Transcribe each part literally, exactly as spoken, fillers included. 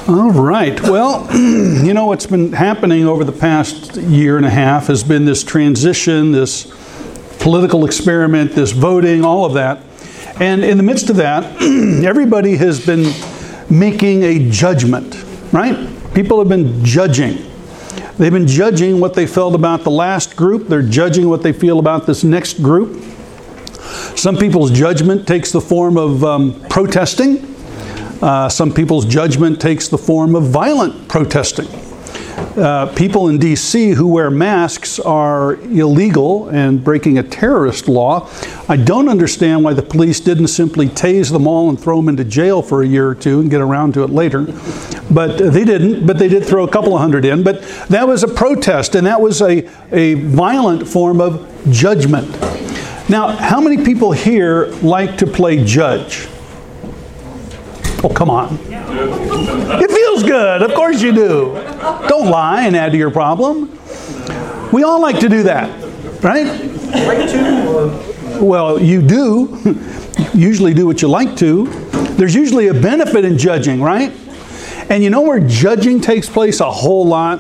All right. Well, you know, what's been happening over the past year and a half has been this transition, this political experiment, this voting, all of that. And in the midst of that, everybody has been making a judgment, right? People have been judging. They've been judging what they felt about the last group. They're judging what they feel about this next group. Some people's judgment takes the form of um, protesting. Uh, some people's judgment takes the form of violent protesting. Uh, people in D C who wear masks are illegal and breaking a terrorist law. I don't understand why the police didn't simply tase them all and throw them into jail for a year or two and get around to it later. But they didn't, but they did throw a couple of hundred in. But that was a protest, and that was a, a violent form of judgment. Now, how many people here like to play judge? Oh, come on. It feels good. Of course you do. Don't lie and add to your problem. We all like to do that, right? Like to? Well, you do. You usually do what you like to. There's usually a benefit in judging, right? And you know where judging takes place a whole lot?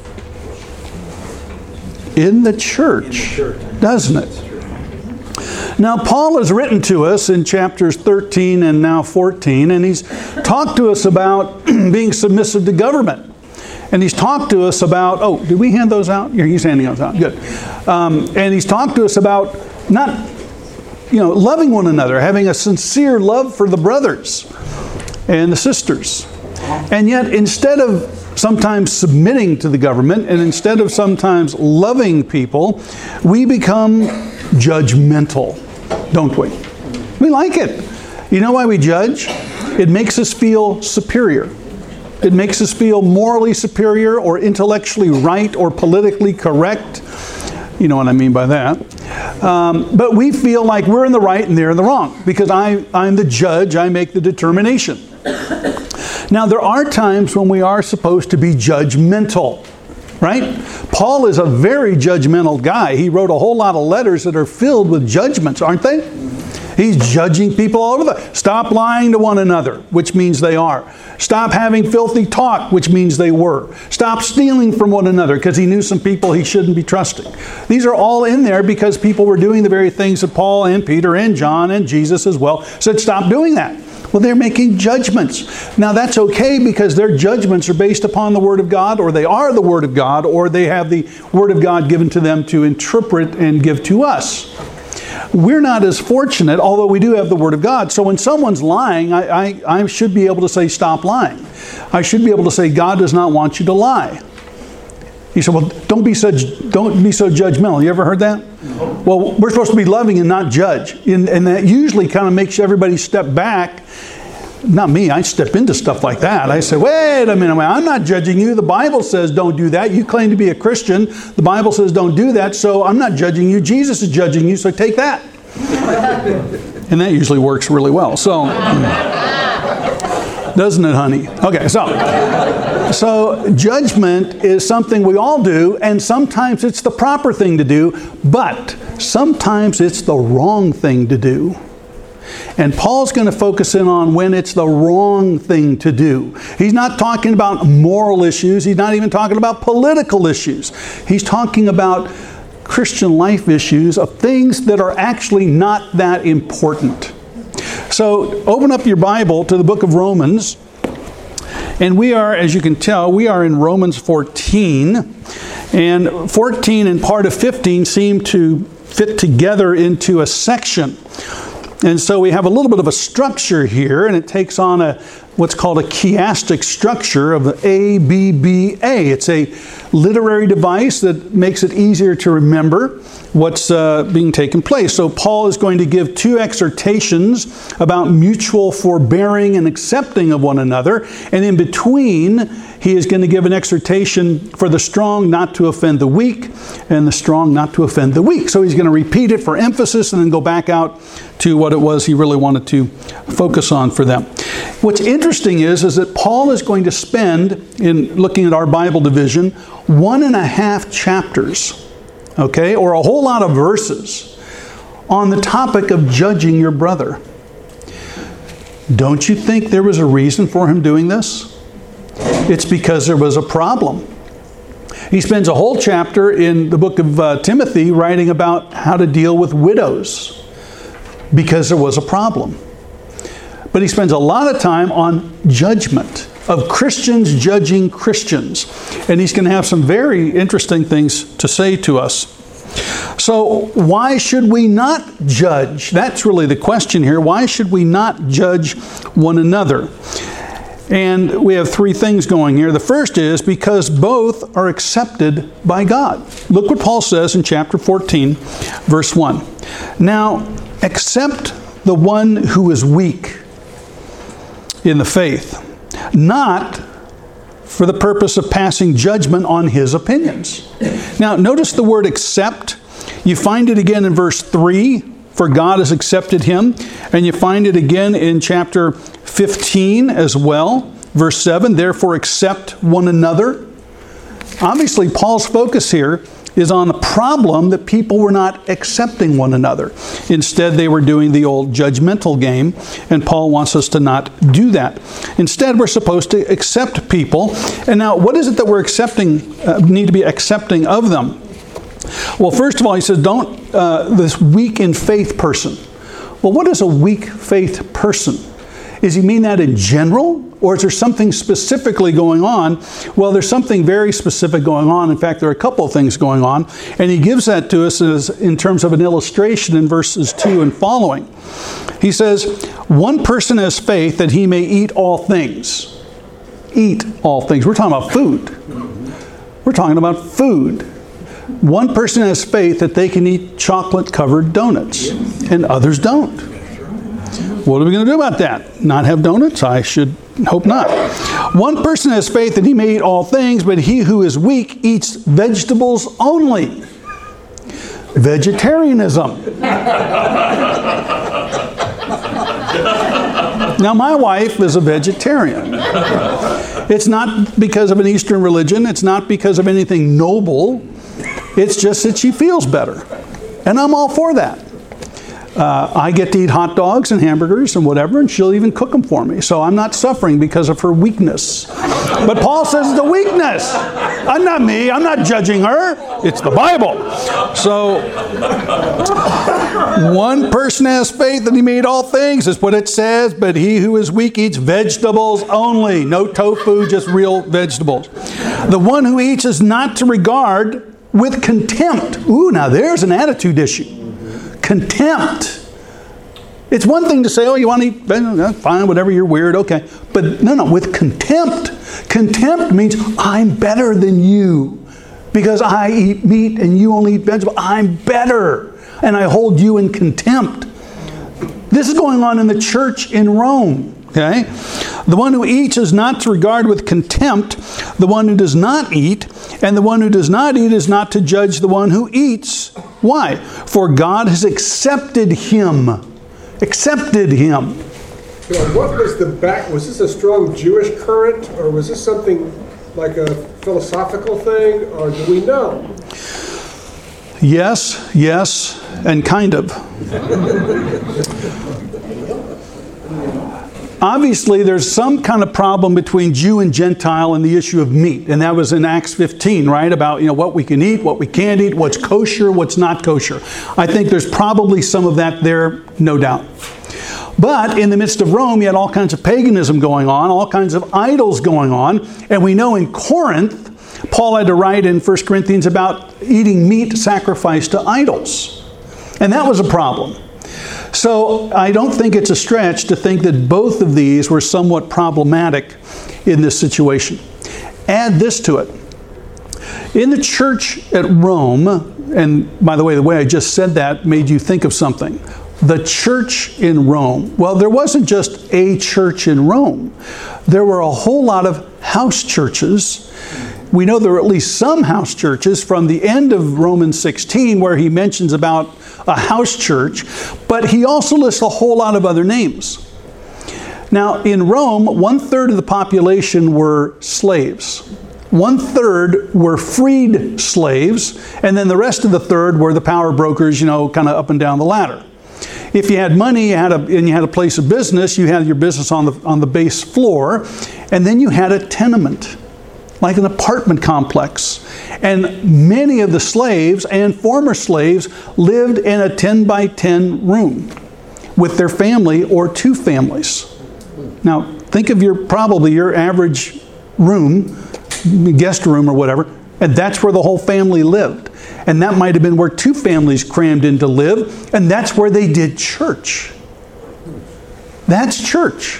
In the church, doesn't it? Now, Paul has written to us in chapters thirteen and now fourteen, and he's talked to us about being submissive to government. And he's talked to us about, oh, did we hand those out? Yeah, he's handing those out. Good. Um, and he's talked to us about not, you know, loving one another, having a sincere love for the brothers and the sisters. And yet, instead of sometimes submitting to the government, and instead of sometimes loving people, we become judgmental, don't we? We like it. You know why we judge? It makes us feel superior. It makes us feel morally superior or intellectually right or politically correct. You know what I mean by that. Um, but we feel like we're in the right and they're in the wrong because I, I'm the judge, I make the determination. Now, there are times when we are supposed to be judgmental, right? Paul is a very judgmental guy. He wrote a whole lot of letters that are filled with judgments, aren't they? He's judging people all over the... Stop lying to one another, which means they are. Stop having filthy talk, which means they were. Stop stealing from one another, because he knew some people he shouldn't be trusting. These are all in there because people were doing the very things that Paul and Peter and John and Jesus as well said, stop doing that. Well, they're making judgments. Now, that's okay because their judgments are based upon the Word of God, or they are the Word of God, or they have the Word of God given to them to interpret and give to us. We're not as fortunate, although we do have the Word of God. So when someone's lying, I, I, I should be able to say, stop lying. I should be able to say, God does not want you to lie. He said, well, don't be so, don't be so judgmental. You ever heard that? No. Well, we're supposed to be loving and not judge. And, and that usually kind of makes everybody step back. Not me, I step into stuff like that. I say, wait a minute, I'm not judging you. The Bible says don't do that. You claim to be a Christian. The Bible says don't do that, so I'm not judging you. Jesus is judging you, so take that. And that usually works really well. So, doesn't it, honey? Okay, so, so judgment is something we all do, and sometimes it's the proper thing to do, but sometimes it's the wrong thing to do. And Paul's going to focus in on when it's the wrong thing to do. He's not talking about moral issues. He's not even talking about political issues. He's talking about Christian life issues of things that are actually not that important. So open up your Bible to the book of Romans. And we are, as you can tell, we are in Romans fourteen. And fourteen and part of fifteen seem to fit together into a section. And so we have a little bit of a structure here, and it takes on a what's called a chiastic structure of the A B B A. It's a literary device that makes it easier to remember what's uh, being taken place. So Paul is going to give two exhortations about mutual forbearing and accepting of one another. And in between, he is going to give an exhortation for the strong not to offend the weak, and the strong not to offend the weak. So he's going to repeat it for emphasis and then go back out to what it was he really wanted to focus on for them. What's interesting is, is that Paul is going to spend, in looking at our Bible division, one and a half chapters, okay, or a whole lot of verses on the topic of judging your brother. Don't you think there was a reason for him doing this? It's because there was a problem. He spends a whole chapter in the book of uh, Timothy writing about how to deal with widows because there was a problem. But he spends a lot of time on judgment, of Christians judging Christians. And he's going to have some very interesting things to say to us. So why should we not judge? That's really the question here. Why should we not judge one another? And we have three things going here. The first is because both are accepted by God. Look what Paul says in chapter fourteen, verse one. Now, accept the one who is weak in the faith, not for the purpose of passing judgment on his opinions. Now, notice the word accept. You find it again in verse three, for God has accepted him. And you find it again in chapter fifteen as well, verse seven, therefore accept one another. Obviously, Paul's focus here is on the problem that people were not accepting one another. Instead, they were doing the old judgmental game, and Paul wants us to not do that. Instead, we're supposed to accept people. And now, what is it that we're accepting, uh, need to be accepting of them? Well, first of all, he says, don't, uh, this weak in faith person. Well, what is a weak faith person? Does he mean that in general? Or is there something specifically going on? Well, there's something very specific going on. In fact, there are a couple of things going on. And he gives that to us as, in terms of an illustration in verses two and following. He says, one person has faith that he may eat all things. Eat all things. We're talking about food. We're talking about food. One person has faith that they can eat chocolate-covered donuts, and others don't. What are we going to do about that? Not have donuts? I should hope not. One person has faith that he may eat all things, but he who is weak eats vegetables only. Vegetarianism. Now, my wife is a vegetarian. It's not because of an Eastern religion. It's not because of anything noble. It's just that she feels better. And I'm all for that. Uh, I get to eat hot dogs and hamburgers and whatever, and she'll even cook them for me. So I'm not suffering because of her weakness. But Paul says it's a weakness. I'm not me. I'm not judging her. It's the Bible. So one person has faith that he made all things, is what it says, but he who is weak eats vegetables only. No tofu, just real vegetables. The one who eats is not to regard with contempt. Ooh, now there's an attitude issue. Contempt. It's one thing to say, oh, you want to eat, fine, whatever, you're weird, okay. But no, no, with contempt. Contempt means I'm better than you because I eat meat and you only eat vegetables. I'm better, and I hold you in contempt. This is going on in the church in Rome. Okay? The one who eats is not to regard with contempt the one who does not eat, and the one who does not eat is not to judge the one who eats. Why? For God has accepted him. Accepted him. So what was the back? Was this a strong Jewish current, or was this something like a philosophical thing, or do we know? Yes, yes, and kind of. Obviously, there's some kind of problem between Jew and Gentile in the issue of meat. And that was in Acts fifteen, right? About, you know, what we can eat, what we can't eat, what's kosher, what's not kosher. I think there's probably some of that there, no doubt. But in the midst of Rome, you had all kinds of paganism going on, all kinds of idols going on. And we know in Corinth, Paul had to write in First Corinthians about eating meat sacrificed to idols. And that was a problem. So I don't think it's a stretch to think that both of these were somewhat problematic in this situation. Add this to it. In the church at Rome, and by the way, the way I just said that made you think of something. The church in Rome. Well, there wasn't just a church in Rome. There were a whole lot of house churches. We know there are at least some house churches from the end of Romans sixteen where he mentions about a house church, but he also lists a whole lot of other names. Now, in Rome, one third of the population were slaves. One third were freed slaves, and then the rest of the third were the power brokers, you know, kind of up and down the ladder. If you had money you had a, and you had a place of business, you had your business on the, on the base floor, and then you had a tenement, like an apartment complex. And many of the slaves and former slaves lived in a ten by ten room with their family or two families. Now, think of your probably your average room, guest room or whatever, and that's where the whole family lived. And that might have been where two families crammed in to live, and that's where they did church. That's church.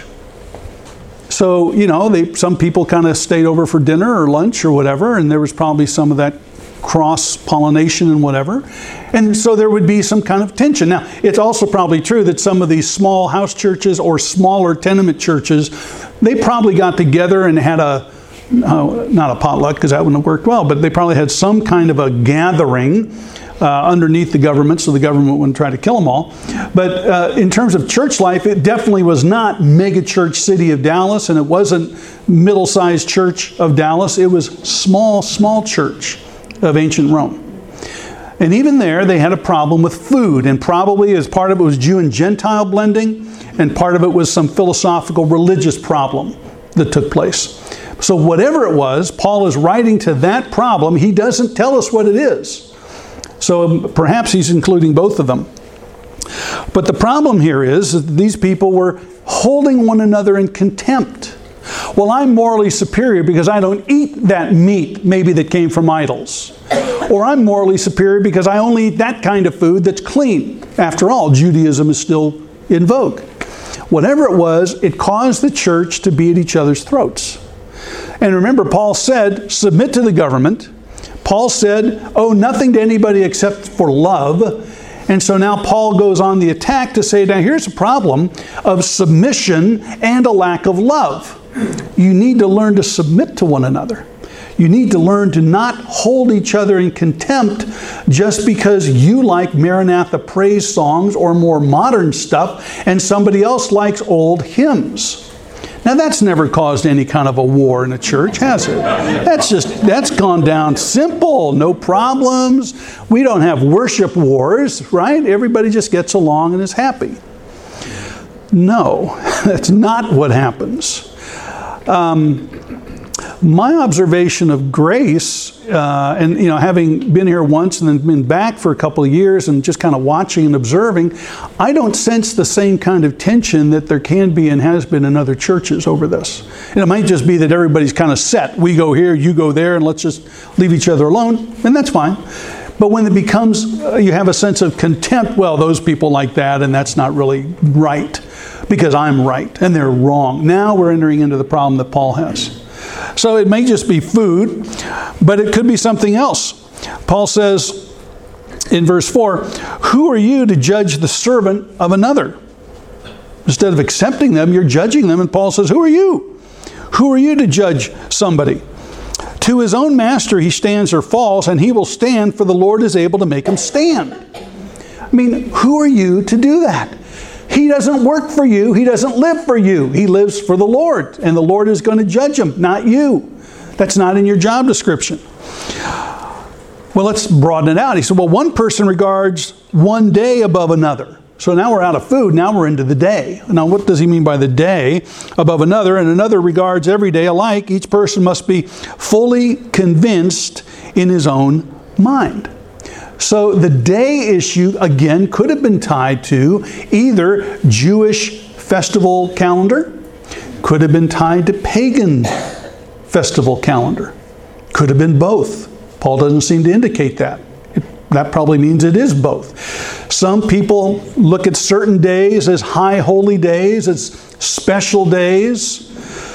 So, you know, they, some people kind of stayed over for dinner or lunch or whatever, and there was probably some of that cross-pollination and whatever. And so there would be some kind of tension. Now, it's also probably true that some of these small house churches or smaller tenement churches, they probably got together and had a, uh, not a potluck because that wouldn't have worked well, but they probably had some kind of a gathering Uh, underneath the government, so the government wouldn't try to kill them all. But uh, in terms of church life, it definitely was not mega church city of Dallas, and it wasn't middle-sized church of Dallas. It was small, small church of ancient Rome. And even there, they had a problem with food, and probably as part of it was Jew and Gentile blending, and part of it was some philosophical religious problem that took place. So whatever it was, Paul is writing to that problem. He doesn't tell us what it is. So perhaps he's including both of them. But the problem here is that these people were holding one another in contempt. Well, I'm morally superior because I don't eat that meat maybe that came from idols. Or I'm morally superior because I only eat that kind of food that's clean. After all, Judaism is still in vogue. Whatever it was, it caused the church to be at each other's throats. And remember, Paul said, submit to the government. Paul said, owe nothing to anybody except for love. And so now Paul goes on the attack to say, now here's a problem of submission and a lack of love. You need to learn to submit to one another. You need to learn to not hold each other in contempt just because you like Maranatha praise songs or more modern stuff and somebody else likes old hymns. Now that's never caused any kind of a war in a church, has it? That's just, that's gone down simple, no problems. We don't have worship wars, right? Everybody just gets along and is happy. No, that's not what happens. Um, my observation of grace, uh, and you know, having been here once and then been back for a couple of years and just kind of watching and observing, I don't sense the same kind of tension that there can be and has been in other churches over this. And it might just be that everybody's kind of set. We go here, you go there, and let's just leave each other alone, and that's fine. But when it becomes, uh, you have a sense of contempt, well, those people like that, and that's not really right because I'm right and they're wrong. Now we're entering into the problem that Paul has. So it may just be food, but it could be something else. Paul says in verse four, who are you to judge the servant of another? Instead of accepting them, you're judging them. And Paul says, who are you? Who are you to judge somebody? To his own master he stands or falls, and he will stand, for the Lord is able to make him stand. I mean, who are you to do that? He doesn't work for you. He doesn't live for you. He lives for the Lord, and the Lord is going to judge him, not you. That's not in your job description. Well, let's broaden it out. He said, well, one person regards one day above another. So now we're out of food. Now we're into the day. Now, what does he mean by the day above another? And another regards every day alike. Each person must be fully convinced in his own mind. So the day issue, again, could have been tied to either Jewish festival calendar, could have been tied to pagan festival calendar, could have been both. Paul doesn't seem to indicate that. It, that probably means it is both. Some people look at certain days as high holy days, as special days.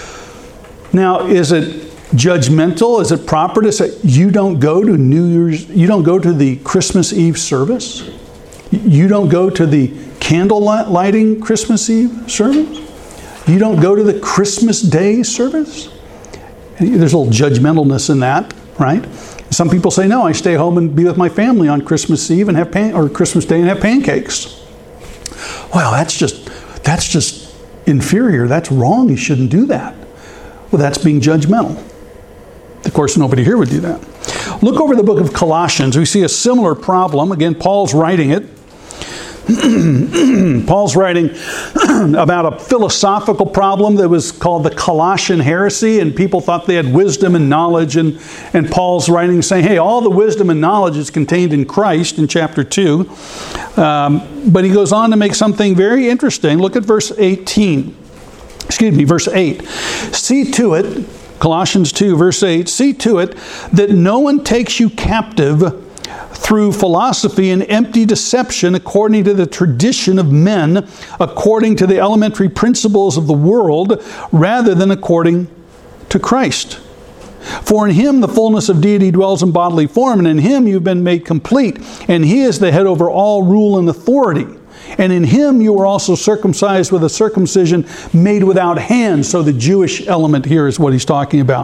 Now, is it judgmental? Is it proper to say you don't go to New Year's, you don't go to the Christmas Eve service? You don't go to the candle lighting Christmas Eve service? You don't go to the Christmas Day service? There's a little judgmentalness in that, right? Some people say, no, I stay home and be with my family on Christmas Eve and have pan- or Christmas Day and have pancakes. Well, that's just that's just inferior. That's wrong. You shouldn't do that. Well, that's being judgmental. Of course, nobody here would do that. Look over the book of Colossians. We see a similar problem. Again, Paul's writing it. Paul's writing about a philosophical problem that was called the Colossian heresy, and people thought they had wisdom and knowledge, and, and Paul's writing saying, hey, all the wisdom and knowledge is contained in Christ in chapter two. Um, but he goes on to make something very interesting. Look at verse eighteen. Excuse me, verse eight. See to it, Colossians two, verse eight, see to it that no one takes you captive through philosophy and empty deception according to the tradition of men, according to the elementary principles of the world, rather than according to Christ. For in him the fullness of deity dwells in bodily form, and in him you've been made complete, and he is the head over all rule and authority. And in him you were also circumcised with a circumcision made without hands. So the Jewish element here is what he's talking about.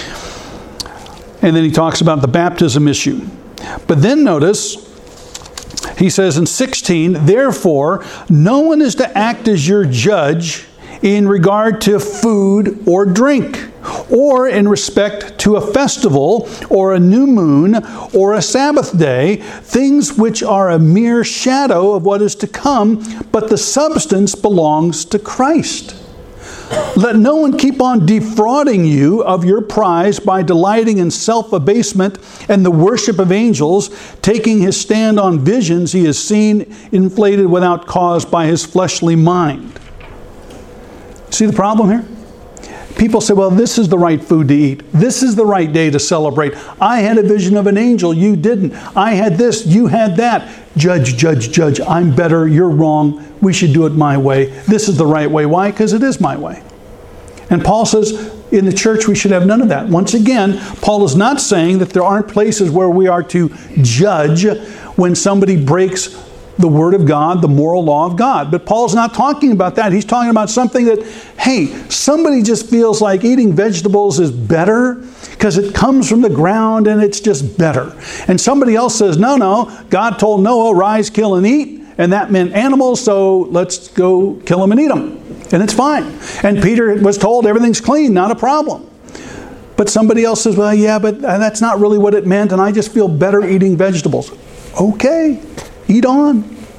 And then he talks about the baptism issue. But then notice, he says in sixteen, therefore, no one is to act as your judge in regard to food or drink, or in respect to a festival, or a new moon, or a Sabbath day, things which are a mere shadow of what is to come, but the substance belongs to Christ. Let no one keep on defrauding you of your prize by delighting in self-abasement and the worship of angels, taking his stand on visions he has seen inflated without cause by his fleshly mind. See the problem here? People say, well, this is the right food to eat. This is the right day to celebrate. I had a vision of an angel. You didn't. I had this. You had that. Judge, judge, judge. I'm better. You're wrong. We should do it my way. This is the right way. Why? Because it is my way. And Paul says in the church we should have none of that. Once again, Paul is not saying that there aren't places where we are to judge when somebody breaks the Word of God, the moral law of God. But Paul's not talking about that. He's talking about something that, hey, somebody just feels like eating vegetables is better because it comes from the ground and it's just better. And somebody else says, no, no, God told Noah, rise, kill, and eat. And that meant animals, so let's go kill them and eat them. And it's fine. And Peter was told everything's clean, not a problem. But somebody else says, well, yeah, but that's not really what it meant, and I just feel better eating vegetables. Okay. Eat on.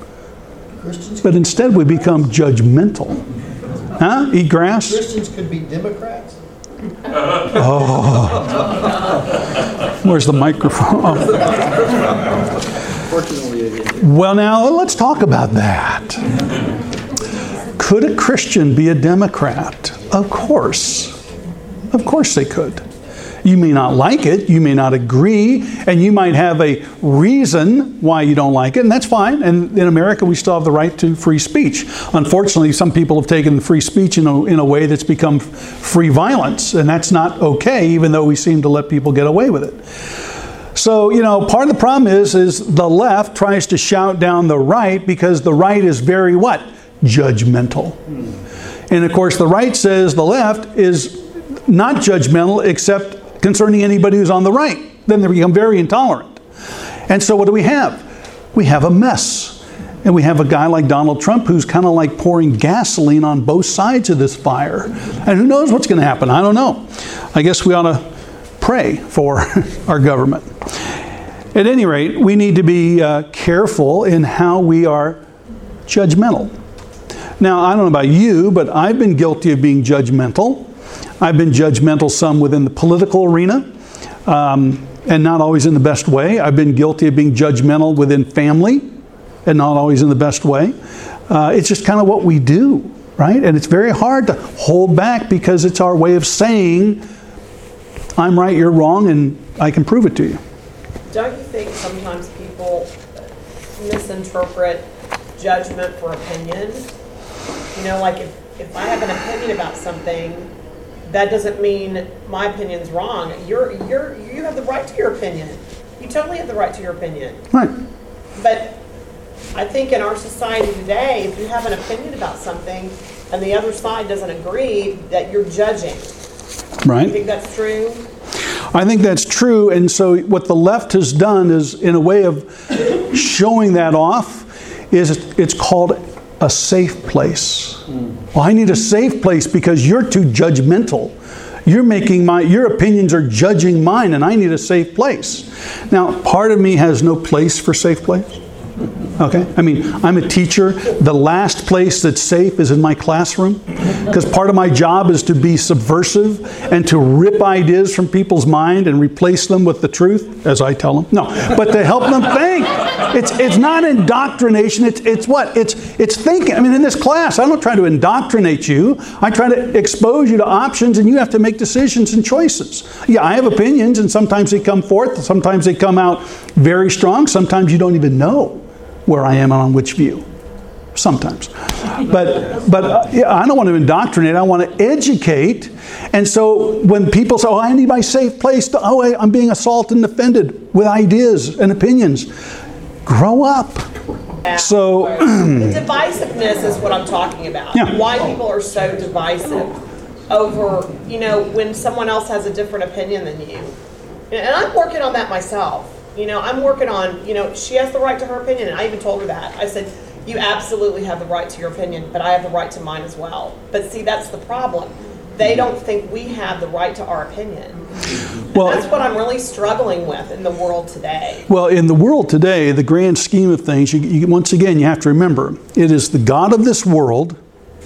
But instead we become judgmental. Huh? Eat grass? Christians could be Democrats. Oh. Where's the microphone? Oh. Well, now let's talk about that. Could a Christian be a Democrat? Of course. Of course they could. You may not like it, you may not agree, and you might have a reason why you don't like it, and that's fine. And in America, we still have the right to free speech. Unfortunately, some people have taken free speech in a, in a way that's become free violence, and that's not okay, even though we seem to let people get away with it. So, you know, part of the problem is, is the left tries to shout down the right because the right is very what? Judgmental. And of course, the right says the left is not judgmental except concerning anybody who's on the right. Then they become very intolerant. And so what do we have? We have a mess. And we have a guy like Donald Trump who's kind of like pouring gasoline on both sides of this fire. And who knows what's going to happen? I don't know. I guess we ought to pray for our government. At any rate, we need to be uh, careful in how we are judgmental. Now, I don't know about you, but I've been guilty of being judgmental. I've been judgmental some within the political arena, um, and not always in the best way. I've been guilty of being judgmental within family, and not always in the best way. Uh, it's just kind of what we do, right? And it's very hard to hold back because it's our way of saying, I'm right, you're wrong, and I can prove it to you. Don't you think sometimes people misinterpret judgment for opinion? You know, like if, if I have an opinion about something, that doesn't mean my opinion's wrong. You're you're you have the right to your opinion. You totally have the right to your opinion. Right. But I think in our society today, if you have an opinion about something and the other side doesn't agree, that you're judging. Right. You think that's true? I think that's true. And so what the left has done is, in a way of showing that off, is it's called a safe place. Well, I need a safe place because you're too judgmental. You're making my, your opinions are judging mine, and I need a safe place. Now, part of me has no place for safe place. Okay? I mean, I'm a teacher. The last place that's safe is in my classroom, because part of my job is to be subversive and to rip ideas from people's mind and replace them with the truth, as I tell them. No, but to help them think. It's it's not indoctrination. It's it's what? It's it's thinking. I mean, in this class, I don't try to indoctrinate you. I try to expose you to options, and you have to make decisions and choices. Yeah, I have opinions, and sometimes they come forth. Sometimes they come out very strong. Sometimes you don't even know where I am on which view. Sometimes. But but uh, yeah, I don't want to indoctrinate. I want to educate. And so when people say, oh, I need my safe place, to, oh, I'm being assaulted and offended with ideas and opinions. Grow up. Yeah. So the divisiveness is what I'm talking about. Yeah. Why people are so divisive over, you know, when someone else has a different opinion than you. And I'm working on that myself. You know, I'm working on, you know, she has the right to her opinion, and I even told her that. I said, you absolutely have the right to your opinion, but I have the right to mine as well. But see, that's the problem. They don't think we have the right to our opinion. Well, and that's what I'm really struggling with in the world today. Well, in the world today, the grand scheme of things, you, you, once again, you have to remember, it is the God of this world.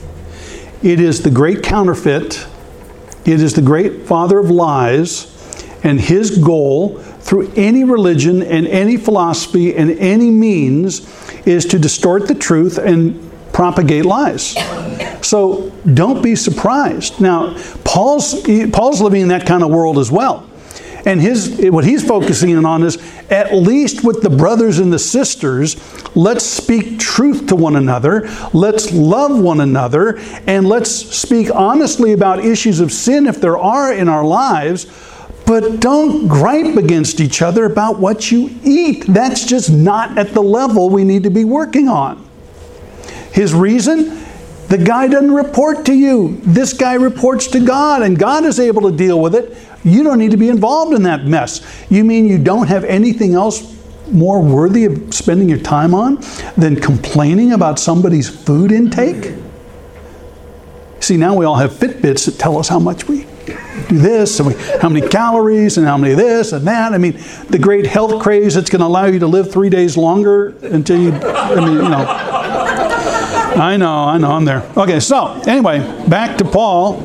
It is the great counterfeit. It is the great father of lies. And his goal through any religion and any philosophy and any means is to distort the truth and propagate lies. So don't be surprised. Now, Paul's Paul's living in that kind of world as well. And his what he's focusing on is, at least with the brothers and the sisters, let's speak truth to one another, let's love one another, and let's speak honestly about issues of sin if there are in our lives. But don't gripe against each other about what you eat. That's just not at the level we need to be working on. His reason? The guy doesn't report to you. This guy reports to God, and God is able to deal with it. You don't need to be involved in that mess. You mean you don't have anything else more worthy of spending your time on than complaining about somebody's food intake? See, now we all have Fitbits that tell us how much we do this, and we, how many calories, and how many this and that. I mean, the great health craze that's going to allow you to live three days longer until you, I mean, you know. I know, I know, I'm there. Okay, so anyway, back to Paul.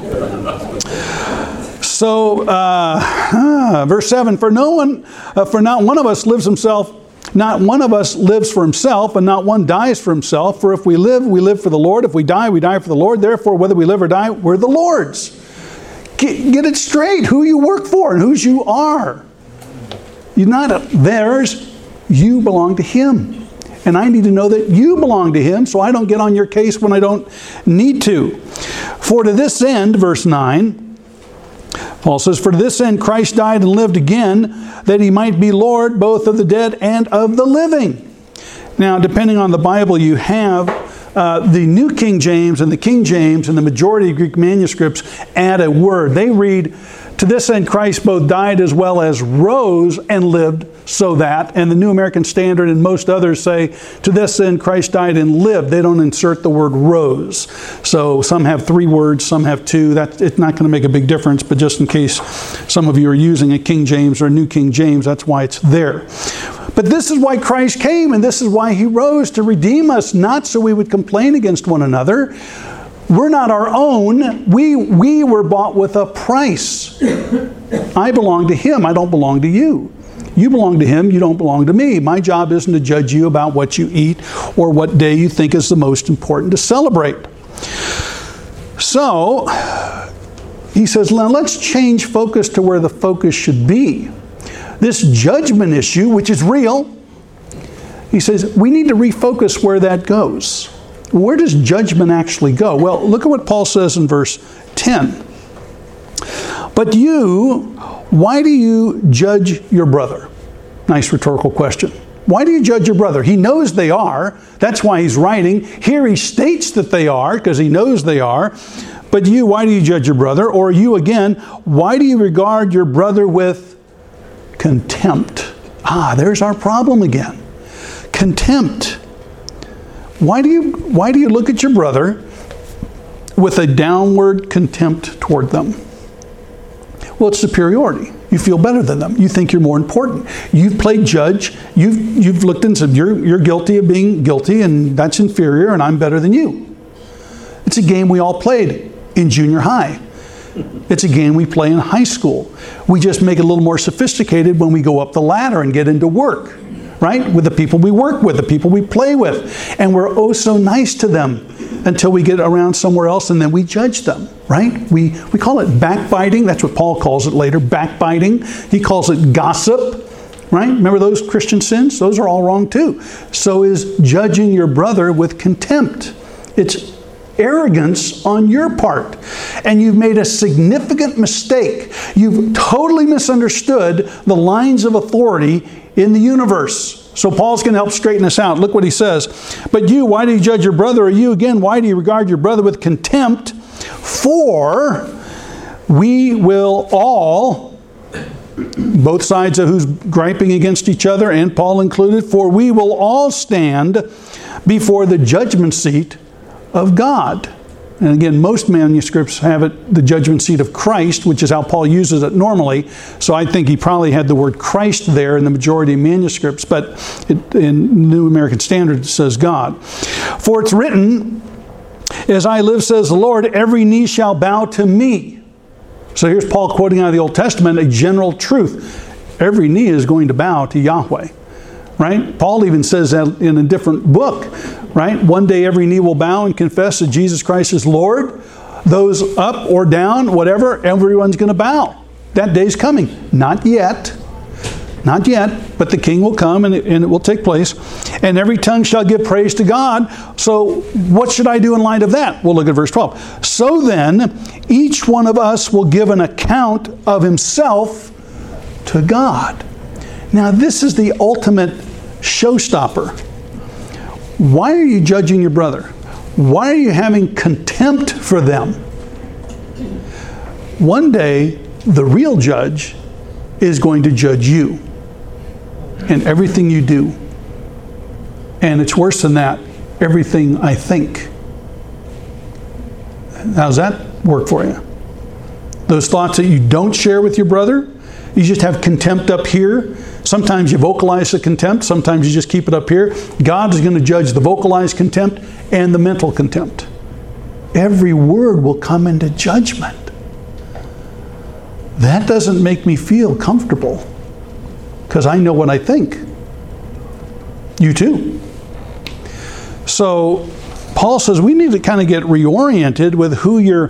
So, uh, ah, verse seven, for no one, uh, for not one of us lives himself, not one of us lives for himself, and not one dies for himself. For if we live, we live for the Lord. If we die, we die for the Lord. Therefore, whether we live or die, we're the Lord's. Get, get it straight, who you work for and whose you are. You're not theirs, you belong to Him. And I need to know that you belong to Him, so I don't get on your case when I don't need to. For to this end, verse nine, Paul says, for to this end Christ died and lived again, that He might be Lord both of the dead and of the living. Now, depending on the Bible you have, uh, the New King James and the King James and the majority of Greek manuscripts add a word. They read, to this end Christ both died as well as rose and lived, so that, and the New American Standard and most others say, to this end Christ died and lived. They don't insert the word rose. So some have three words, some have two. That, it's not going to make a big difference, but just in case some of you are using a King James or a New King James, that's why it's there. But this is why Christ came, and this is why He rose, to redeem us, not so we would complain against one another. We're not our own. We, we were bought with a price. I belong to Him. I don't belong to you. You belong to Him. You don't belong to me. My job isn't to judge you about what you eat or what day you think is the most important to celebrate. So, he says, now let's change focus to where the focus should be. This judgment issue, which is real, he says, we need to refocus where that goes. Where does judgment actually go? Well, look at what Paul says in verse ten. But you, why do you judge your brother? Nice rhetorical question. Why do you judge your brother? He knows they are. That's why he's writing. Here he states that they are, because he knows they are. But you, why do you judge your brother? Or you again, why do you regard your brother with contempt? Ah, there's our problem again. Contempt. Why do you, why do you look at your brother with a downward contempt toward them? Well, it's superiority. You feel better than them. You think you're more important. You've played judge. You've, you've looked and said, you're, you're guilty of being guilty, and that's inferior, and I'm better than you. It's a game we all played in junior high. It's a game we play in high school. We just make it a little more sophisticated when we go up the ladder and get into work, right? With the people we work with, the people we play with. And we're oh so nice to them until we get around somewhere else, and then we judge them, right? We, we call it backbiting. That's what Paul calls it later, backbiting. He calls it gossip, right? Remember those Christian sins? Those are all wrong too. So is judging your brother with contempt. It's arrogance on your part. And you've made a significant mistake. You've totally misunderstood the lines of authority in the universe. So Paul's going to help straighten this out. Look what he says. But you, why do you judge your brother? Or you, again, why do you regard your brother with contempt? For we will all, both sides of who's griping against each other, and Paul included, for we will all stand before the judgment seat of God. And again, most manuscripts have it the judgment seat of Christ, which is how Paul uses it normally. So I think he probably had the word Christ there in the majority of manuscripts, but it, in New American Standard it says God. For it's written, as I live, says the Lord, every knee shall bow to me. So here's Paul quoting out of the Old Testament a general truth. Every knee is going to bow to Yahweh. Right? Paul even says that in a different book, right? One day every knee will bow and confess that Jesus Christ is Lord. Those up or down, whatever, everyone's going to bow. That day's coming. Not yet. Not yet, but the King will come and it, and it will take place. And every tongue shall give praise to God. So what should I do in light of that? We'll look at verse twelve. So then, each one of us will give an account of himself to God. Now, this is the ultimate showstopper. Why are you judging your brother? Why are you having contempt for them? One day, the real judge is going to judge you and everything you do. And it's worse than that, everything I think. How's that work for you? Those thoughts that you don't share with your brother, you just have contempt up here. Sometimes you vocalize the contempt. Sometimes you just keep it up here. God is going to judge the vocalized contempt and the mental contempt. Every word will come into judgment. That doesn't make me feel comfortable because I know what I think. You too. So Paul says we need to kind of get reoriented with who you're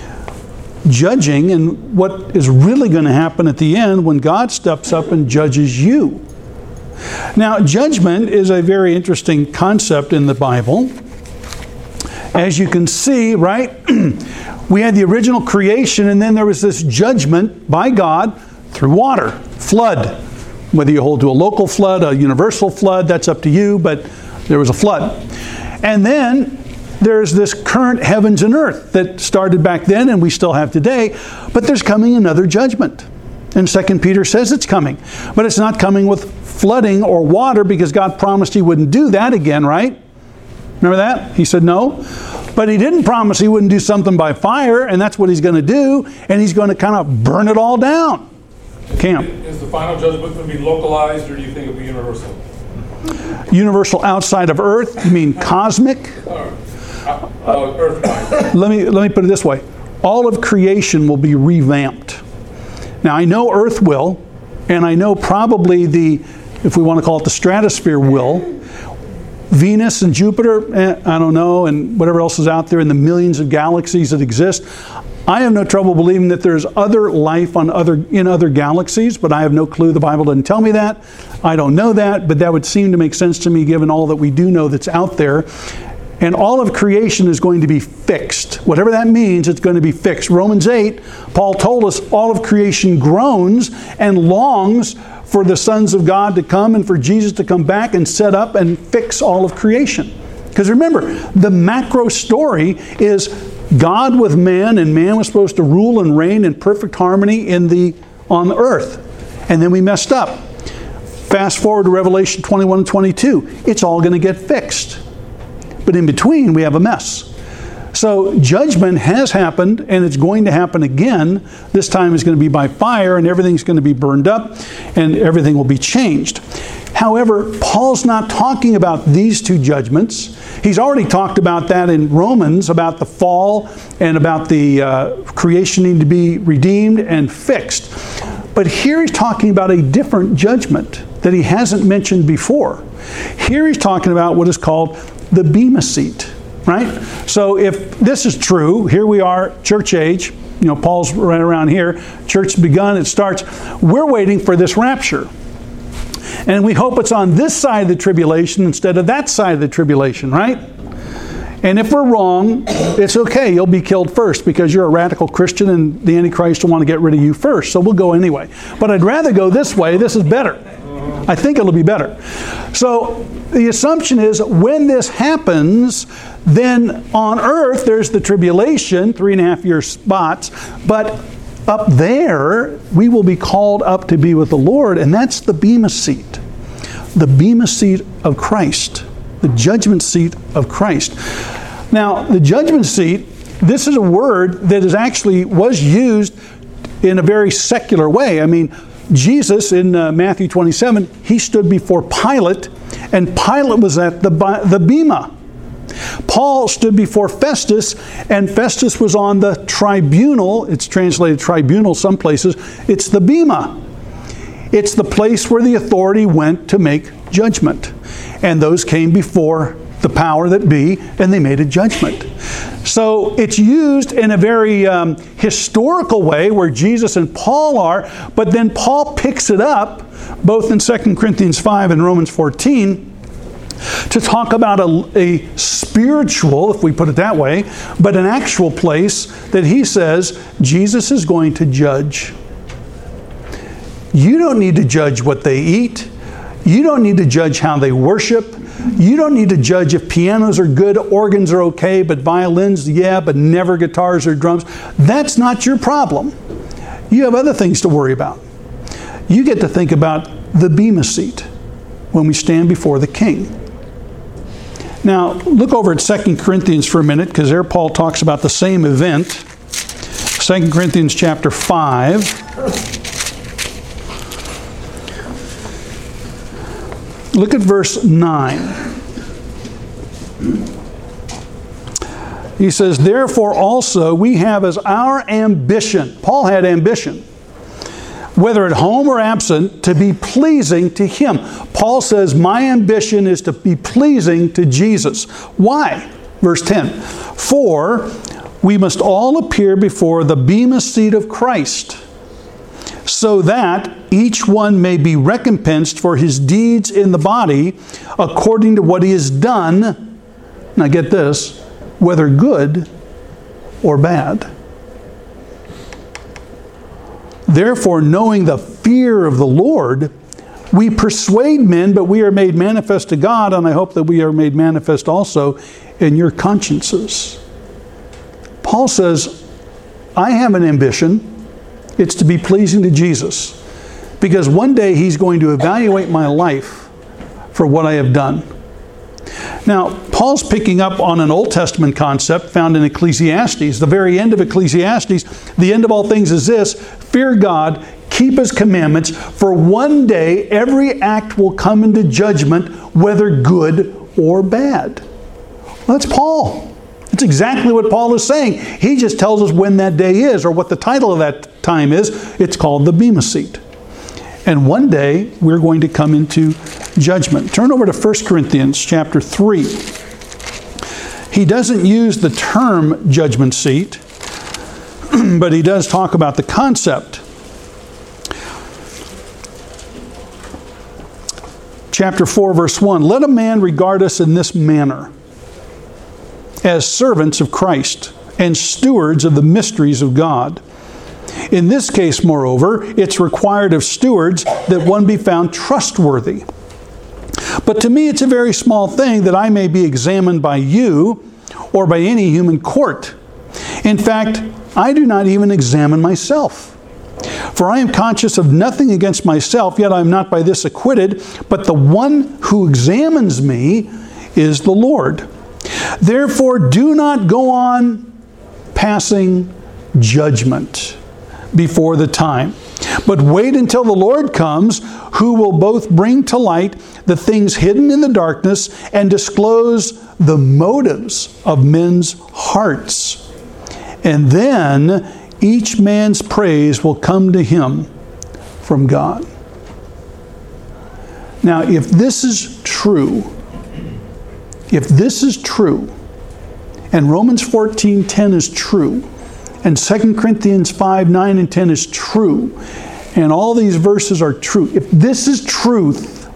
judging and what is really going to happen at the end when God steps up and judges you. Now, judgment is a very interesting concept in the Bible. As you can see, right, we had the original creation and then there was this judgment by God through water, flood. Whether you hold to a local flood, a universal flood, that's up to you, but there was a flood. And then there's this current heavens and earth that started back then and we still have today, but there's coming another judgment. And Second Peter says it's coming. But it's not coming with flooding or water because God promised He wouldn't do that again, right? Remember that? He said no. But He didn't promise He wouldn't do something by fire, and that's what He's going to do, and He's going to kind of burn it all down. Camp. Is the final judgment going to be localized, or do you think it'll be universal? Universal outside of earth? You mean cosmic? Uh, uh, earth. Let me, let me put it this way. All of creation will be revamped. Now, I know earth will, and I know probably the, if we want to call it the stratosphere will. Venus and Jupiter, eh, I don't know, and whatever else is out there in the millions of galaxies that exist. I have no trouble believing that there's other life on other in other galaxies, but I have no clue. The Bible doesn't tell me that. I don't know that, but that would seem to make sense to me given all that we do know that's out there. And all of creation is going to be fixed. Whatever that means, it's going to be fixed. Romans eight, Paul told us all of creation groans and longs for the sons of God to come and for Jesus to come back and set up and fix all of creation. Because remember, the macro story is God with man, and man was supposed to rule and reign in perfect harmony in the on the earth. And then we messed up. Fast forward to Revelation twenty-one and twenty-two. It's all going to get fixed. But in between, we have a mess. So judgment has happened, and it's going to happen again. This time it's going to be by fire, and everything's going to be burned up, and everything will be changed. However, Paul's not talking about these two judgments. He's already talked about that in Romans, about the fall and about the uh, creation needing to be redeemed and fixed. But here he's talking about a different judgment that he hasn't mentioned before. Here he's talking about what is called the Bema Seat, right? So if this is true, here we are, church age, you know, Paul's right around here, church's begun, it starts. We're waiting for this rapture. And we hope it's on this side of the tribulation instead of that side of the tribulation, right? And if we're wrong, it's okay. You'll be killed first because you're a radical Christian and the Antichrist will want to get rid of you first. So we'll go anyway. But I'd rather go this way. This is better. I think it'll be better. So the assumption is when this happens, then on earth there's the tribulation, three and a half year spots. But up there, we will be called up to be with the Lord, and that's the Bema Seat. The Bema Seat of Christ. The judgment seat of Christ. Now, the judgment seat, this is a word that is actually was used in a very secular way. I mean, Jesus in uh, Matthew twenty-seven, he stood before Pilate, and Pilate was at the, the Bema. Paul stood before Festus, and Festus was on the tribunal. It's translated tribunal some places. It's the Bema. It's the place where the authority went to make judgment. And those came before the power that be, and they made a judgment. So it's used in a very um, historical way where Jesus and Paul are, but then Paul picks it up, both in Second Corinthians five and Romans fourteen, to talk about a, a spiritual, if we put it that way, but an actual place that he says Jesus is going to judge. You don't need to judge what they eat. You don't need to judge how they worship. You don't need to judge if pianos are good, organs are okay, but violins, yeah, but never guitars or drums. That's not your problem. You have other things to worry about. You get to think about the Bema Seat when we stand before the King. Now, look over at Second Corinthians for a minute, because there Paul talks about the same event. Second Corinthians chapter five. Look at verse nine. He says, therefore also we have as our ambition, Paul had ambition, whether at home or absent, to be pleasing to Him. Paul says, my ambition is to be pleasing to Jesus. Why? Verse ten, for we must all appear before the Bema Seat of Christ, so that each one may be recompensed for his deeds in the body according to what he has done. Now get this, whether good or bad. Therefore, knowing the fear of the Lord, we persuade men, but we are made manifest to God, and I hope that we are made manifest also in your consciences. Paul says, I have an ambition. It's to be pleasing to Jesus, because one day He's going to evaluate my life for what I have done. Now, Paul's picking up on an Old Testament concept found in Ecclesiastes. The very end of Ecclesiastes, the end of all things is this: fear God, keep His commandments, for one day every act will come into judgment, whether good or bad. Well, that's Paul. It's exactly what Paul is saying. He just tells us when that day is, or what the title of that time is. It's called the Bema Seat. And one day we're going to come into judgment. Turn over to First Corinthians chapter three. He doesn't use the term judgment seat, but he does talk about the concept. Chapter four, verse one, let a man regard us in this manner, as servants of Christ and stewards of the mysteries of God. In this case, moreover, it's required of stewards that one be found trustworthy. But to me it's a very small thing that I may be examined by you or by any human court. In fact, I do not even examine myself. For I am conscious of nothing against myself, yet I am not by this acquitted, but the one who examines me is the Lord. Therefore, do not go on passing judgment before the time, but wait until the Lord comes, who will both bring to light the things hidden in the darkness and disclose the motives of men's hearts. And then each man's praise will come to him from God. Now, if this is true, if this is true, and Romans fourteen ten is true, and Second Corinthians five nine and ten is true, and all these verses are true, if this is truth,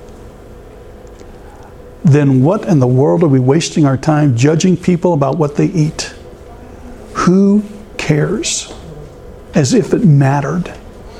then what in the world are we wasting our time judging people about what they eat? Who cares? As if it mattered.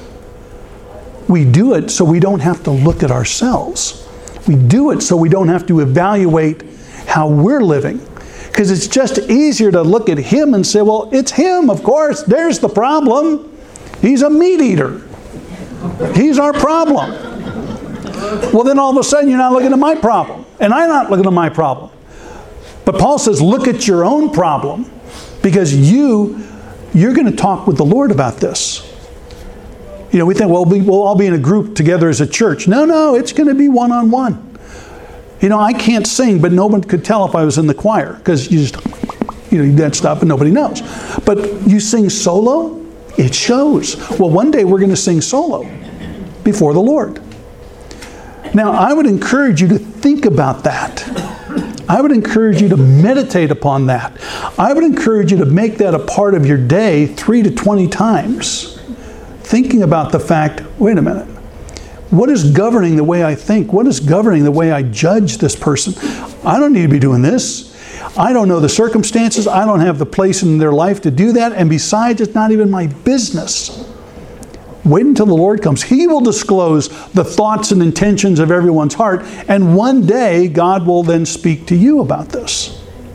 We do it so we don't have to look at ourselves. We do it so we don't have to evaluate how we're living. Because it's just easier to look at him and say, well, it's him, of course. There's the problem. He's a meat eater. He's our problem. Well, then all of a sudden you're not looking at my problem. And I'm not looking at my problem. But Paul says, look at your own problem. Because you, you're going to talk with the Lord about this. You know, we think, well, we'll all be in a group together as a church. No, no, it's going to be one-on-one. You know, I can't sing, but no one could tell if I was in the choir. Because you just, you know, you did stuff and nobody knows. But you sing solo, it shows. Well, one day we're going to sing solo before the Lord. Now, I would encourage you to think about that. I would encourage you to meditate upon that. I would encourage you to make that a part of your day three to twenty times. Thinking about the fact, wait a minute, what is governing the way I think? What is governing the way I judge this person? I don't need to be doing this. I don't know the circumstances. I don't have the place in their life to do that. And besides, it's not even my business. Wait until the Lord comes. He will disclose the thoughts and intentions of everyone's heart. And one day, God will then speak to you about this.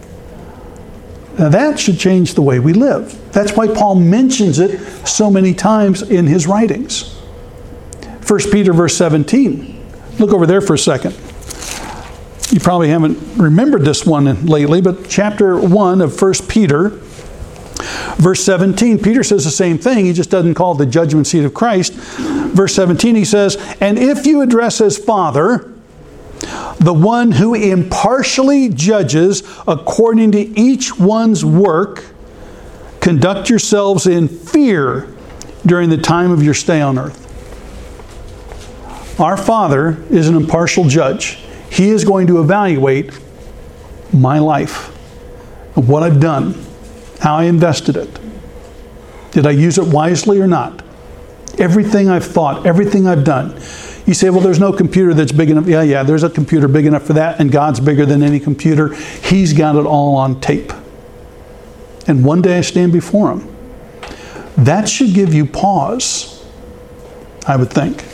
Now that should change the way we live. That's why Paul mentions it so many times in his writings. First Peter verse seventeen. Look over there for a second. You probably haven't remembered this one lately, but chapter one of First Peter, verse seventeen, Peter says the same thing. He just doesn't call it the judgment seat of Christ. Verse seventeen, he says, and if you address as Father, the one who impartially judges according to each one's work, conduct yourselves in fear during the time of your stay on earth. Our Father is an impartial judge. He is going to evaluate my life, what I've done, how I invested it. Did I use it wisely or not? Everything I've thought, everything I've done. You say, well, there's no computer that's big enough. Yeah, yeah, there's a computer big enough for that, and God's bigger than any computer. He's got it all on tape. And one day I stand before Him. That should give you pause, I would think.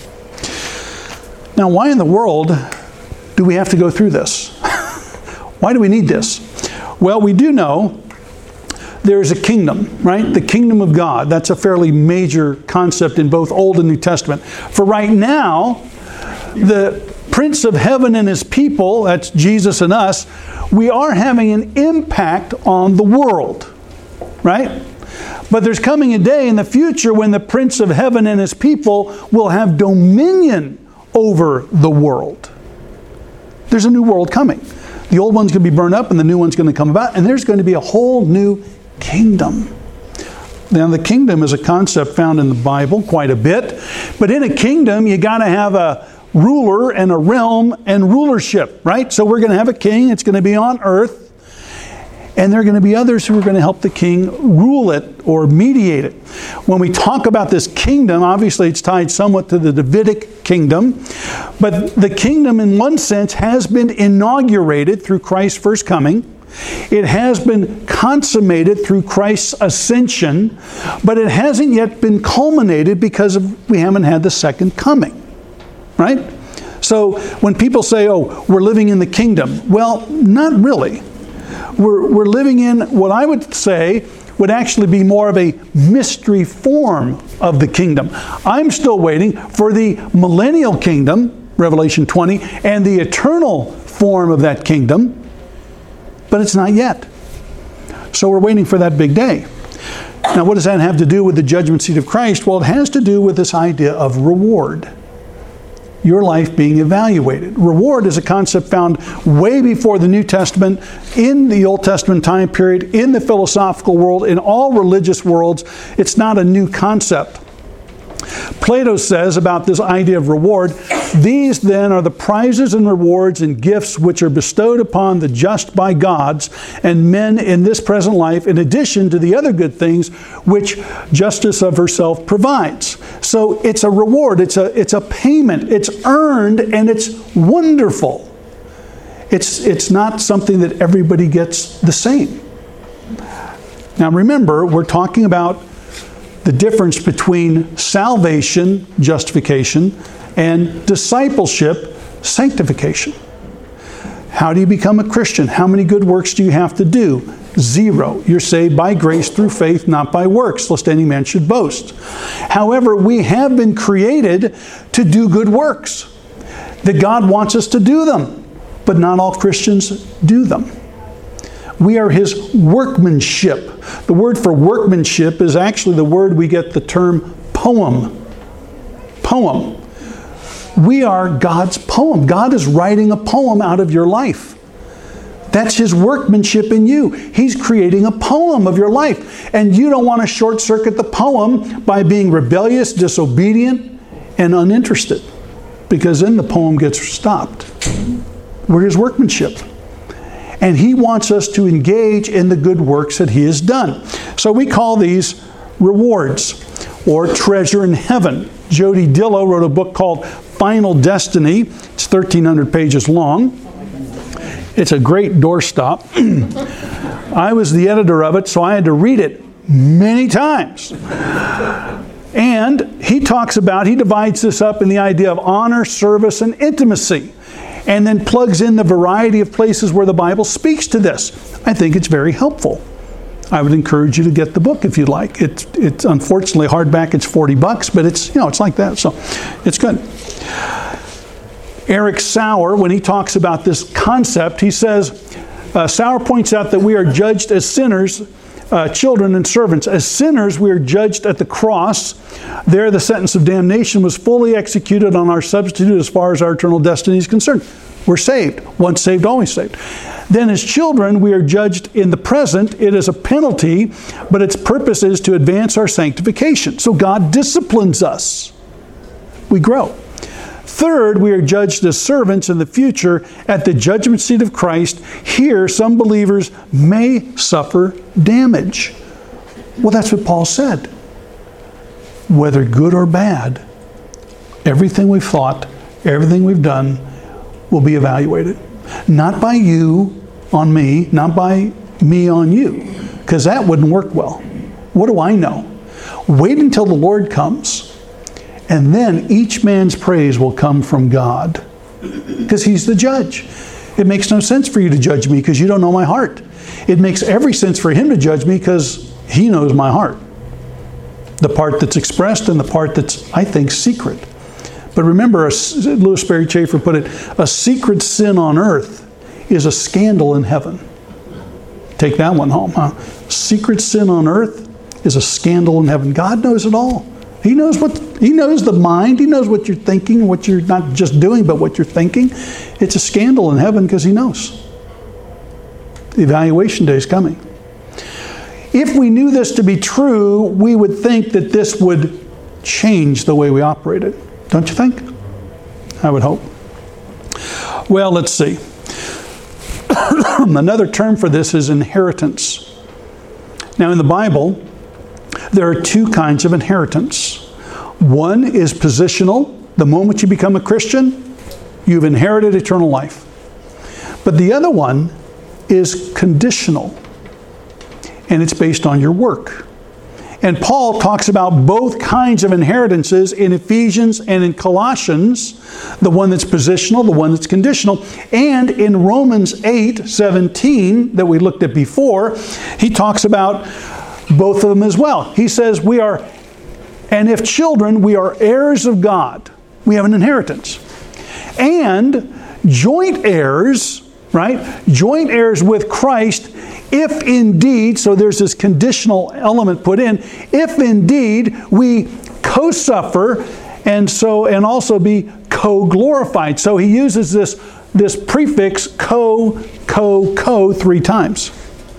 Now, why in the world do we have to go through this? Why do we need this? Well, we do know there's a kingdom, right? The kingdom of God. That's a fairly major concept in both Old and New Testament. For right now, the Prince of Heaven and His people, that's Jesus and us, we are having an impact on the world, right? But there's coming a day in the future when the Prince of Heaven and His people will have dominion over the world. There's a new world coming. The old one's going to be burned up and the new one's going to come about, and there's going to be a whole new kingdom. Now, the kingdom is a concept found in the Bible quite a bit, but in a kingdom you got to have a ruler and a realm and rulership, right? So we're going to have a king. It's going to be on earth, and there are going to be others who are going to help the king rule it or mediate it. When we talk about this kingdom, obviously it's tied somewhat to the Davidic kingdom, but the kingdom in one sense has been inaugurated through Christ's first coming. It has been consummated through Christ's ascension, but it hasn't yet been culminated because of, we haven't had the second coming, right? So when people say, oh, we're living in the kingdom, well, not really. We're, we're living in what I would say would actually be more of a mystery form of the kingdom. I'm still waiting for the millennial kingdom, Revelation twenty, and the eternal form of that kingdom, but it's not yet. So we're waiting for that big day. Now, what does that have to do with the judgment seat of Christ? Well, it has to do with this idea of reward. Your life being evaluated. Reward is a concept found way before the New Testament, in the Old Testament time period, in the philosophical world, in all religious worlds. It's not a new concept. Plato says about this idea of reward, these then are the prizes and rewards and gifts which are bestowed upon the just by gods and men in this present life, in addition to the other good things which justice of herself provides. So it's a reward, it's a, it's a payment, it's earned, and it's wonderful. It's, it's not something that everybody gets the same. Now remember, we're talking about the difference between salvation, justification, and discipleship, sanctification. How do you become a Christian? How many good works do you have to do? Zero. You're saved by grace through faith, not by works, lest any man should boast. However, we have been created to do good works, that God wants us to do them, but not all Christians do them. We are His workmanship. The word for workmanship is actually the word we get the term poem. Poem. We are God's poem. God is writing a poem out of your life. That's His workmanship in you. He's creating a poem of your life. And you don't want to short circuit the poem by being rebellious, disobedient, and uninterested, because then the poem gets stopped. We're His workmanship. And He wants us to engage in the good works that He has done. So we call these rewards, or treasure in heaven. Jody Dillow wrote a book called Final Destiny. It's thirteen hundred pages long. It's a great doorstop. I was the editor of it, so I had to read it many times. And he talks about, he divides this up in the idea of honor, service, and intimacy, and then plugs in the variety of places where the Bible speaks to this. I think it's very helpful. I would encourage you to get the book if you'd like. It's, it's unfortunately hardback, it's forty bucks, but it's, you know, it's like that, so it's good. Eric Sauer, when he talks about this concept, he says, uh, Sauer points out that we are judged as sinners, uh, children and servants. As sinners, we are judged at the cross. There, the sentence of damnation was fully executed on our substitute as far as our eternal destiny is concerned. We're saved. Once saved, always saved. Then as children, we are judged in the present. It is a penalty, but its purpose is to advance our sanctification. So God disciplines us. We grow. Third, we are judged as servants in the future at the judgment seat of Christ. Here, some believers may suffer damage. Well, that's what Paul said. Whether good or bad, everything we've thought, everything we've done will be evaluated. Not by you on me, not by me on you, because that wouldn't work well. What do I know? Wait until the Lord comes, and then each man's praise will come from God, because He's the judge. It makes no sense for you to judge me because you don't know my heart. It makes every sense for Him to judge me because He knows my heart. The part that's expressed and the part that's, I think, secret. But remember, as Louis Sperry Chafer put it, a secret sin on earth is a scandal in heaven. Take that one home, huh? Secret sin on earth is a scandal in heaven. God knows it all. He knows what He knows the mind. He knows what you're thinking, what you're not just doing, but what you're thinking. It's a scandal in heaven because He knows. The evaluation day is coming. If we knew this to be true, we would think that this would change the way we operated. Don't you think? I would hope. Well, let's see. Another term for this is inheritance. Now, in the Bible, there are two kinds of inheritance. One is positional. The moment you become a Christian, you've inherited eternal life. But the other one is conditional, and it's based on your work. And Paul talks about both kinds of inheritances in Ephesians and in Colossians, the one that's positional, the one that's conditional. And in Romans eight seventeen that we looked at before, he talks about both of them as well. He says we are, and if children, we are heirs of God. We have an inheritance. And joint heirs right? Joint heirs with Christ, if indeed, so there's this conditional element put in, if indeed we co-suffer and so and also be co-glorified. So he uses this, this prefix co, co, co three times.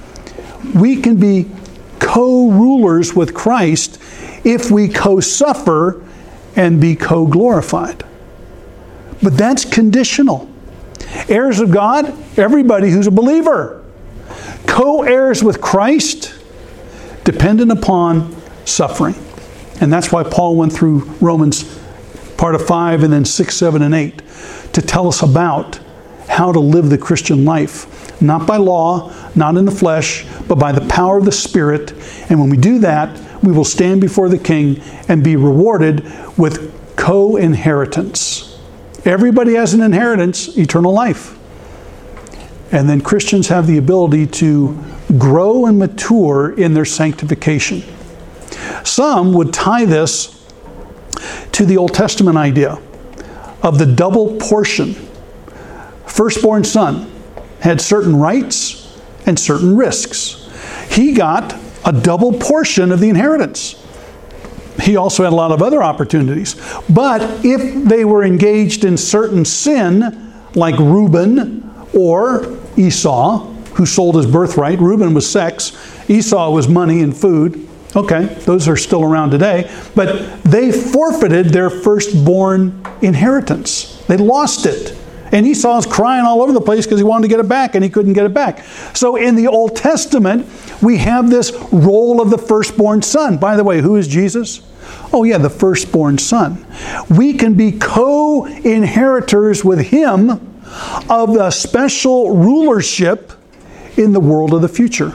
We can be co-rulers with Christ if we co-suffer and be co-glorified. But that's conditional. Heirs of God, everybody who's a believer. Co-heirs with Christ, dependent upon suffering. And that's why Paul went through Romans part of five and then six, seven, and eight to tell us about how to live the Christian life. Not by law, not in the flesh, but by the power of the Spirit. And when we do that, we will stand before the King and be rewarded with co-inheritance. Everybody has an inheritance, eternal life. And then Christians have the ability to grow and mature in their sanctification. Some would tie this to the Old Testament idea of the double portion. Firstborn son had certain rights and certain risks. He got a double portion of the inheritance. He also had a lot of other opportunities. But if they were engaged in certain sin, like Reuben or Esau, who sold his birthright. Reuben was sex. Esau was money and food. Okay, those are still around today. But they forfeited their firstborn inheritance. They lost it. And Esau's crying all over the place because he wanted to get it back and he couldn't get it back. So in the Old Testament, we have this role of the firstborn son. By the way, who is Jesus? Oh yeah, the firstborn son. We can be co-inheritors with him of the special rulership in the world of the future,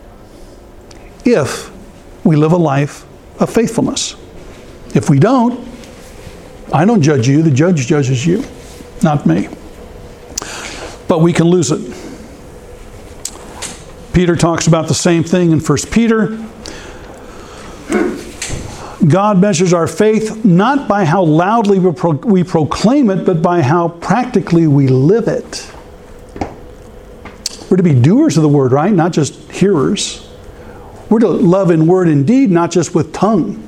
if we live a life of faithfulness. If we don't, I don't judge you, the judge judges you, not me. But we can lose it. Peter talks about the same thing in First Peter. God measures our faith not by how loudly we, pro- we proclaim it, but by how practically we live it. We're to be doers of the word, right? Not just hearers. We're to love in word and deed, not just with tongue.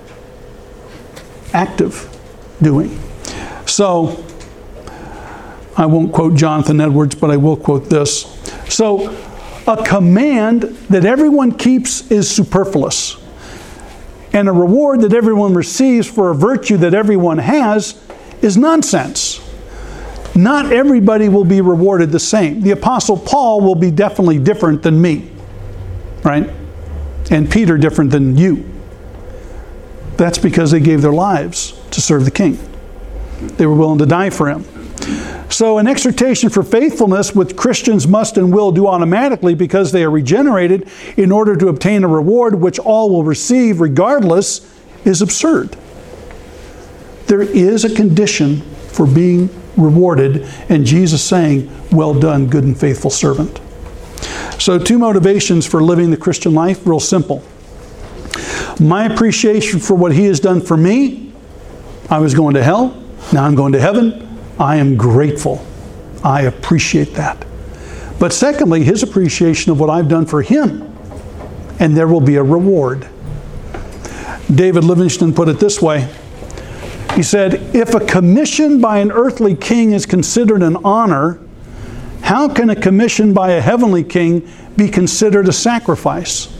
Active doing. So, I won't quote Jonathan Edwards, but I will quote this. So, a command that everyone keeps is superfluous. And a reward that everyone receives for a virtue that everyone has is nonsense. Not everybody will be rewarded the same. The Apostle Paul will be definitely different than me, right? And Peter different than you. That's because they gave their lives to serve the King. They were willing to die for him. So an exhortation for faithfulness, which Christians must and will do automatically because they are regenerated in order to obtain a reward which all will receive regardless, is absurd. There is a condition for being rewarded, and Jesus saying, "Well done, good and faithful servant." So two motivations for living the Christian life, real simple. My appreciation for what he has done for me. I was going to hell, now I'm going to heaven. I am grateful. I appreciate that. But secondly, his appreciation of what I've done for him. And there will be a reward. David Livingstone put it this way. He said, if a commission by an earthly king is considered an honor, how can a commission by a heavenly king be considered a sacrifice?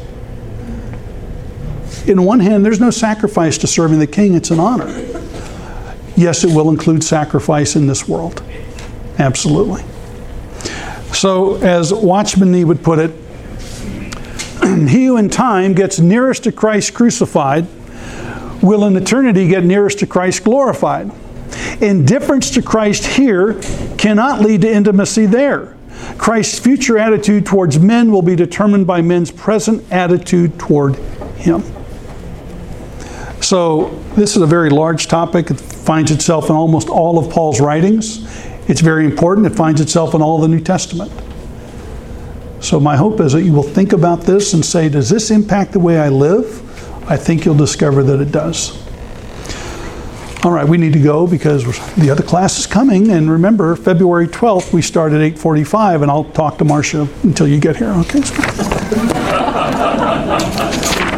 In one hand, there's no sacrifice to serving the king. It's an honor. Yes, it will include sacrifice in this world. Absolutely. So, as Watchman Nee would put it, he who in time gets nearest to Christ crucified will in eternity get nearest to Christ glorified. Indifference to Christ here cannot lead to intimacy there. Christ's future attitude towards men will be determined by men's present attitude toward him. So, this is a very large topic. It finds itself in almost all of Paul's writings. It's very important. It finds itself in all the New Testament. So my hope is that you will think about this and say, does this impact the way I live? I think you'll discover that it does. All right, we need to go because the other class is coming. And remember, February twelfth, we start at eight forty-five, and I'll talk to Marcia until you get here. Okay?